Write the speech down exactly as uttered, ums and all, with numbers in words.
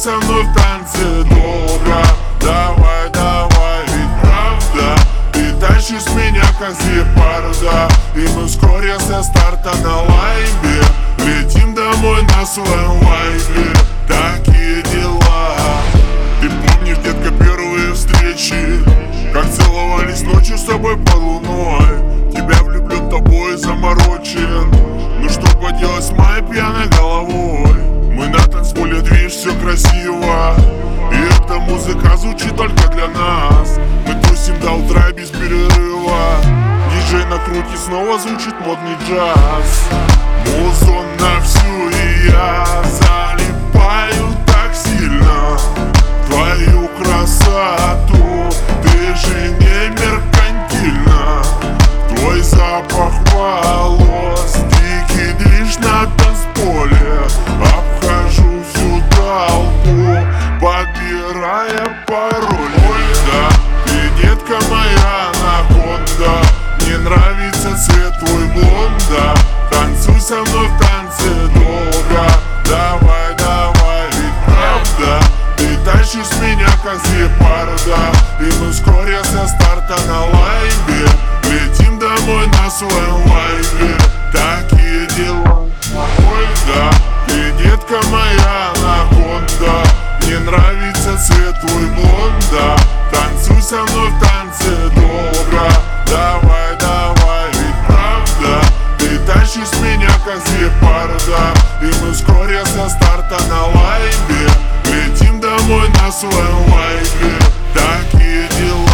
со мной в танце долго. Давай, давай, ведь правда ты тащишь меня как гепарда. И мы вскоре со старта на лайве летим домой на своем вайбе. Такие дела. Ты помнишь, детка, первые встречи, как целовались ночью с тобой под луной. Тебя влюблен, тобой заморочен. Ну что поделать с моей пьяной головой? Мы на танцполе, движ, все красиво, и эта музыка звучит только для нас. Мы тусим до утра без перерыва. Диджей на крутке, снова звучит модный джаз. Музон на всю, и я залипаю так сильно в твою красоту. Ты же не меркантильна. Твой запах волос, дикий движ на танцполе. Обхожу всю толпу, подбирая пароль. Ой, да, ты, детка моя анаконда. Мне нравится цвет твой блонда. Танцуй со мной в танце долго. Давай, давай, ведь правда ты тащишь меня как гепарда. И мы вскоре со старта на лайве летим домой на своем вайбе. Такие дела. Ой, да, ты, детка моя анаконда. Мне нравится цвет твой блонда. Танцуй со мной в танце долго. Давай, давай, ведь правда ты тащишь меня как гепарда. И мы вскоре со старта на лайве летим домой на своем вайбе. Такие дела.